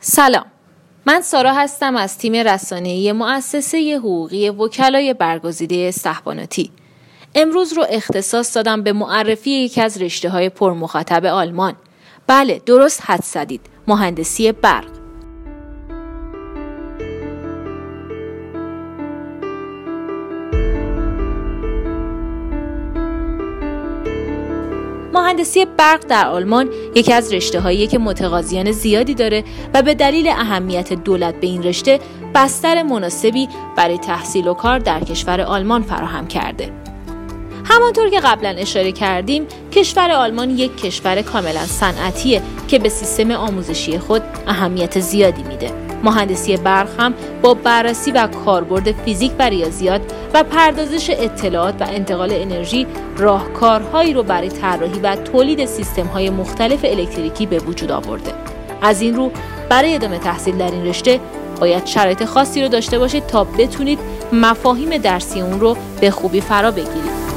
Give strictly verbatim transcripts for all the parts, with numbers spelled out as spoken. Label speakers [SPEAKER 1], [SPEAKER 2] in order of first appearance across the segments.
[SPEAKER 1] سلام، من سارا هستم از تیم رسانه‌ای مؤسسه حقوقی وکلای برگزیده استحباناتی. امروز رو اختصاص دادم به معرفی یکی از رشته‌های پرمخاطب آلمان. بله، درست حدس زدید، مهندسی برق. مهندسی برق در آلمان یکی از رشته‌هاییه که متقاضیان زیادی داره و به دلیل اهمیت دولت به این رشته بستر مناسبی برای تحصیل و کار در کشور آلمان فراهم کرده. همانطور که قبلا اشاره کردیم، کشور آلمان یک کشور کاملا صنعتیه که به سیستم آموزشی خود اهمیت زیادی میده. مهندسی برق هم با بررسی و کاربرد فیزیک و ریاضیات و پردازش اطلاعات و انتقال انرژی راهکارهایی رو برای طراحی و تولید سیستم‌های مختلف الکتریکی به وجود آورده. از این رو برای ادامه تحصیل در این رشته باید شرایط خاصی رو داشته باشید تا بتونید مفاهیم درسی اون رو به خوبی فرا بگیرید.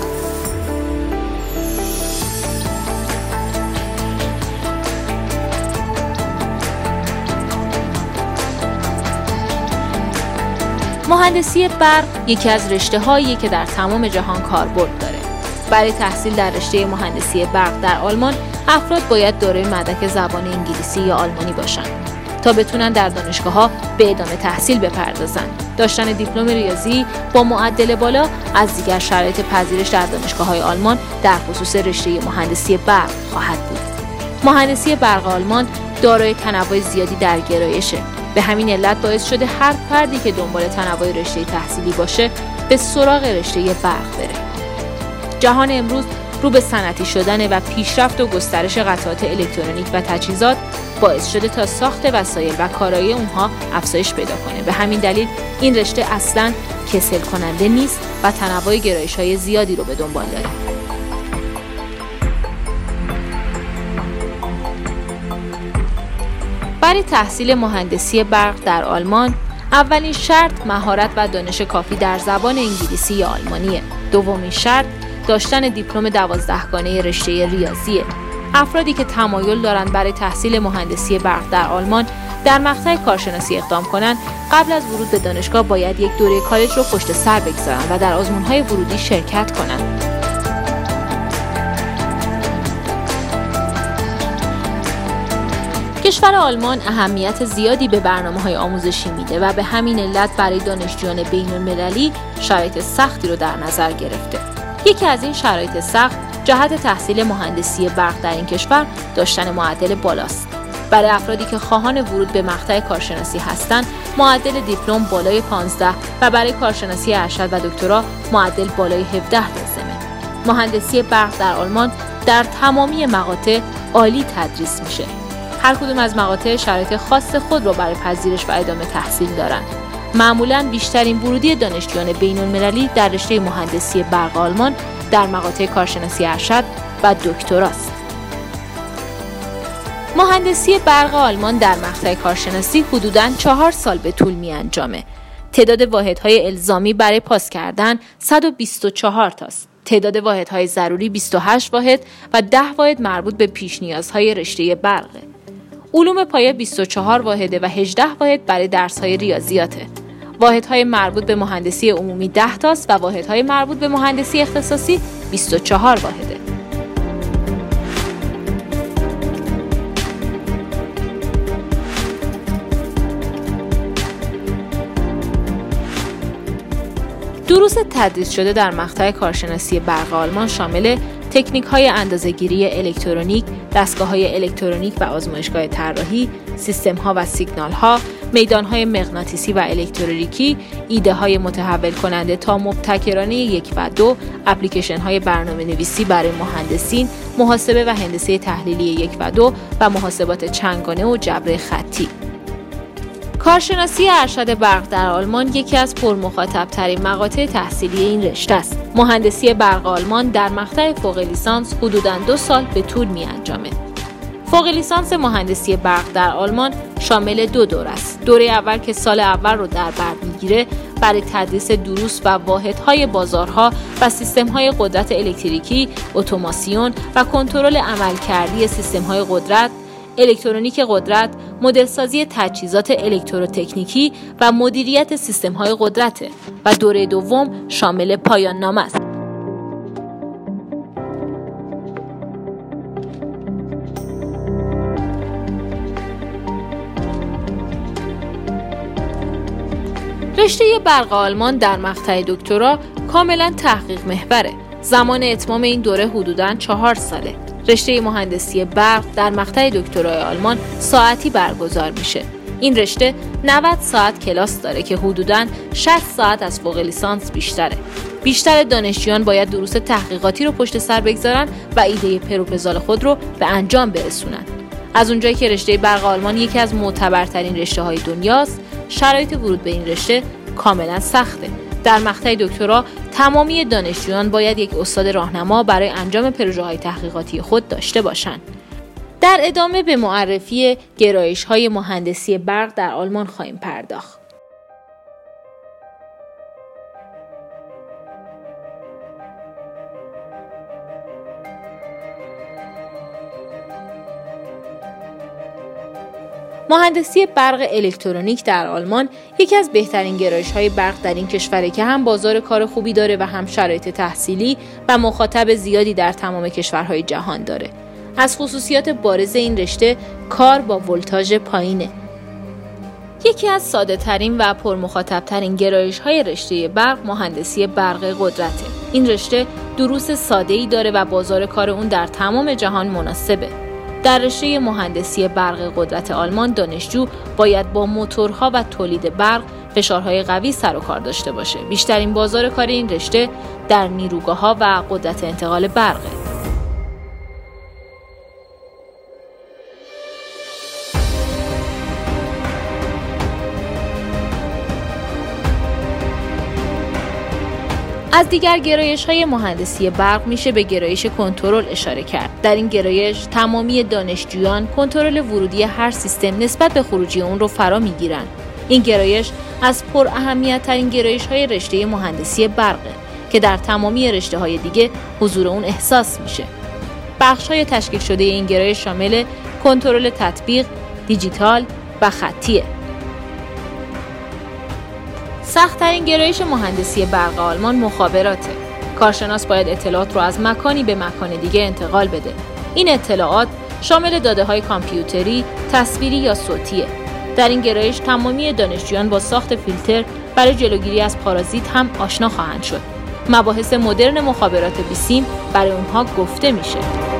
[SPEAKER 1] مهندسی برق یکی از رشته‌هاییه که در تمام جهان کاربرد داره. برای تحصیل در رشته مهندسی برق در آلمان، افراد باید دارای مدرک زبان انگلیسی یا آلمانی باشن تا بتونن در دانشگاه‌ها به ادامه تحصیل بپردازن. داشتن دیپلم ریاضی با معدل بالا از دیگر شرایط پذیرش در دانشگاه‌های آلمان در خصوص رشته مهندسی برق خواهد بود. مهندسی برق آلمان دارای تنوع زیادی در گرایشه. به همین علت باعث شده هر فردی که دنبال تنوع رشته تحصیلی باشه به سراغ رشته برق بره. جهان امروز رو به صنعتی شدن و پیشرفت و گسترش قطعات الکترونیک و تجهیزات باعث شده تا ساخت وسایل و کارایی اونها افزایش پیدا کنه. به همین دلیل این رشته اصلاً کسل کننده نیست و تنوع گرایش‌های زیادی رو به دنبال داره. برای تحصیل مهندسی برق در آلمان، اولین شرط مهارت و دانش کافی در زبان انگلیسی یا آلمانیه. دومین شرط داشتن دیپلم دوازدهگانه رشته ریاضیه. افرادی که تمایل دارند برای تحصیل مهندسی برق در آلمان در مقطع کارشناسی اقدام کنند، قبل از ورود به دانشگاه باید یک دوره کالج رو پشت سر بگذارند و در آزمون‌های ورودی شرکت کنند. کشور آلمان اهمیت زیادی به برنامه‌های آموزشی میده و به همین علت برای دانشجویان بین‌المللی شرایط سختی رو در نظر گرفته. یکی از این شرایط سخت جهت تحصیل مهندسی برق در این کشور داشتن معدل بالاست. برای افرادی که خواهان ورود به مقطع کارشناسی هستند، معدل دیپلم بالای پانزده و برای کارشناسی ارشد و دکترا معدل بالای هفده لازمه. مهندسی برق در آلمان در تمامی مقاطع عالی تدریس میشه. هر کدوم از مقاطع شرایط خاص خود را برای پذیرش و ادامه تحصیل دارند. معمولاً بیشترین ورودی دانشجویان بین‌المللی در رشته مهندسی برق آلمان در مقاطع کارشناسی ارشد و دکتراست. مهندسی برق آلمان در مقطع کارشناسی حدوداً چهار سال به طول می انجامه. تعداد واحدهای الزامی برای پاس کردن صد و بیست و چهار تاست. تعداد واحدهای ضروری بیست و هشت واحد و ده واحد مربوط به پیش نیازهای رشته برقه. علوم پایه بیست و چهار واحده و هجده واحد برای درس‌های ریاضیاته. واحدهای مربوط به مهندسی عمومی ده تاست و واحدهای مربوط به مهندسی اختصاصی بیست و چهار واحده. دروس تدریس شده در مقطع کارشناسی برق آلمان شامل تکنیک‌های اندازه‌گیری الکترونیک، دستگاه‌های الکترونیک و آزمایشگاه طراحی، سیستم‌ها و سیگنال‌ها، میدان‌های مغناطیسی و الکتریکی، ایده‌های متحول کننده تا مبتکرانه یک و دو، اپلیکیشن‌های برنامه‌نویسی برای مهندسین، محاسبه و هندسه تحلیلی یک و دو و محاسبات چندگانه و جبر خطی. کارشناسی ارشد برق در آلمان یکی از پرمخاطب‌ترین مقاطع تحصیلی این رشته است. مهندسی برق آلمان در مقطع فوق لیسانس حدوداً دو سال به طول می‌انجامه. فوق لیسانس مهندسی برق در آلمان شامل دو دوره است. دوره اول که سال اول رو در بر می‌گیره برای تدریس دروس و واحدهای بازارها و سیستم‌های قدرت الکتریکی، اتوماسیون و کنترل عملکردی سیستم‌های قدرت، الکترونیک قدرت، مدل سازی تجهیزات الکتروتکنیکی و مدیریت سیستم‌های قدرت و دوره دوم شامل پایان نامه است. رشته برق آلمان در مقطع دکترا کاملا تحقیق محوره. زمان اتمام این دوره حدوداً چهار ساله. رشته مهندسی برق در مقطع دکترای آلمان ساعتی برگزار میشه. این رشته نود ساعت کلاس داره که حدوداً شصت ساعت از فوق لیسانس بیشتره. بیشتر دانشجویان باید دروس تحقیقاتی رو پشت سر بگذارن و ایده پروپوزال خود رو به انجام برسونن. از اونجایی که رشته برق آلمان یکی از معتبرترین رشته‌های دنیاست، شرایط ورود به این رشته کاملا سخته. در مقطع دکترا تمامی دانشجویان باید یک استاد راهنما برای انجام پروژه‌های تحقیقاتی خود داشته باشند. در ادامه به معرفی گرایش‌های مهندسی برق در آلمان خواهیم پرداخت. مهندسی برق الکترونیک در آلمان یکی از بهترین گرایش‌های برق در این کشوره که هم بازار کار خوبی داره و هم شرایط تحصیلی و مخاطب زیادی در تمام کشورهای جهان داره. از خصوصیات بارز این رشته کار با ولتاژ پایینه. یکی از ساده ترین و پرمخاطب ترین گرایش‌های رشته برق مهندسی برق قدرته. این رشته دروس ساده‌ای داره و بازار کار اون در تمام جهان مناسبه. در رشته مهندسی برق قدرت آلمان دانشجو باید با موتورها و تولید برق فشارهای قوی سر و کار داشته باشه. بیشترین بازار کار این رشته در نیروگاه‌ها و قدرت انتقال برقه. از دیگر گرایش‌های مهندسی برق میشه به گرایش کنترل اشاره کرد. در این گرایش تمامی دانشجویان کنترل ورودی هر سیستم نسبت به خروجی اون رو فرا میگیرن. این گرایش از پر اهمیت ترین گرایش‌های رشته مهندسی برقه که در تمامی رشته‌های دیگه حضور اون احساس میشه. بخش‌های تشکیل شده این گرایش شامل کنترل تطبیق، دیجیتال و خطیه. سخت‌ترین گرایش مهندسی برق آلمان مخابراته. کارشناس باید اطلاعات رو از مکانی به مکان دیگه انتقال بده. این اطلاعات شامل داده‌های کامپیوتری، تصویری یا صوتیه. در این گرایش تمامی دانشجویان با ساخت فیلتر برای جلوگیری از پارازیت هم آشنا خواهند شد. مباحث مدرن مخابرات بیسیم برای اونها گفته میشه.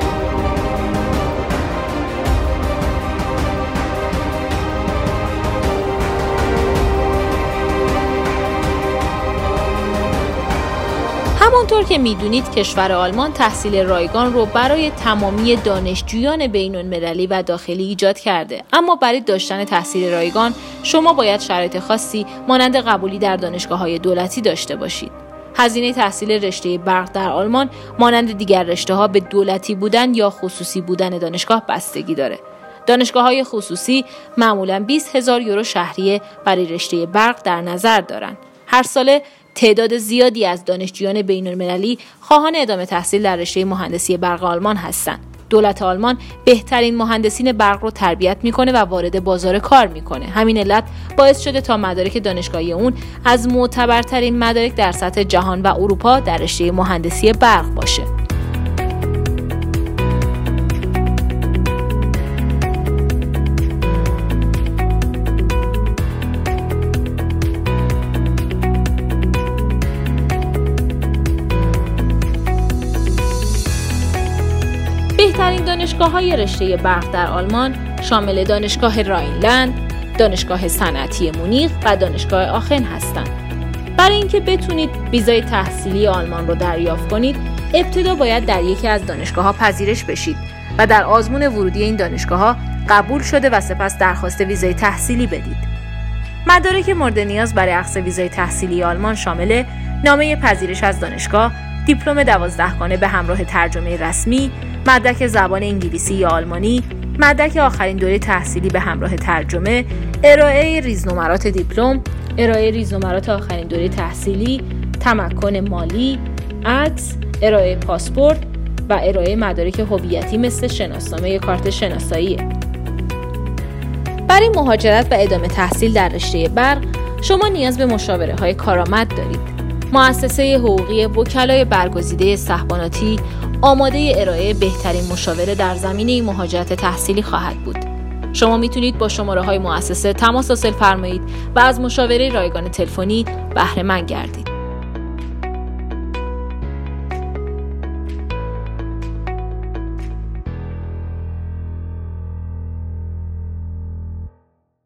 [SPEAKER 1] همانطور که میدونید کشور آلمان تحصیل رایگان رو برای تمامی دانشجویان بین‌المللی و داخلی ایجاد کرده. اما برای داشتن تحصیل رایگان شما باید شرایط خاصی مانند قبولی در دانشگاه‌های دولتی داشته باشید. هزینه تحصیل رشته برق در آلمان مانند دیگر رشته‌ها به دولتی بودن یا خصوصی بودن دانشگاه بستگی داره. دانشگاه‌های خصوصی معمولاً بیست هزار یورو شهریه برای رشته برق در نظر دارن. هر ساله تعداد زیادی از دانشجویان بین‌المللی خواهان ادامه تحصیل در رشته مهندسی برق آلمان هستند. دولت آلمان بهترین مهندسین برق رو تربیت میکنه و وارد بازار کار میکنه. همین علت باعث شده تا مدارک دانشگاهی اون از معتبرترین مدارک در سطح جهان و اروپا در رشته مهندسی برق باشه. بهترین دانشگاه‌های رشته برق در آلمان شامل دانشگاه راینلند، دانشگاه صنعتی مونیخ و دانشگاه آخن هستند. برای اینکه بتونید ویزای تحصیلی آلمان رو دریافت کنید، ابتدا باید در یکی از دانشگاه‌ها پذیرش بشید و در آزمون ورودی این دانشگاه‌ها قبول شده و سپس درخواست ویزای تحصیلی بدید. مدارک مورد نیاز برای اخذ ویزای تحصیلی آلمان شامل نامه پذیرش از دانشگاه، دیپلم دوازدهگانه به همراه ترجمه رسمی، مدرک زبان انگلیسی یا آلمانی، مدرک آخرین دوره تحصیلی به همراه ترجمه، ارائه ریزنمرات دیپلم، ارائه ریزنمرات آخرین دوره تحصیلی، تمکن مالی، عکس، ارائه پاسپورت و ارائه مدارک هویتی مثل شناسنامه یا کارت شناسایی. برای مهاجرت و ادامه تحصیل در رشته برق شما نیاز به مشاوره های کارآمد دارید. مؤسسه حقوقی وکلای برگزیده استحباناتی آماده ارائه بهترین مشاوره در زمینه مهاجرت تحصیلی خواهد بود. شما میتونید با شماره های مؤسسه تماس حاصل فرمایید و از مشاوره رایگان تلفنی بهره مند گردید.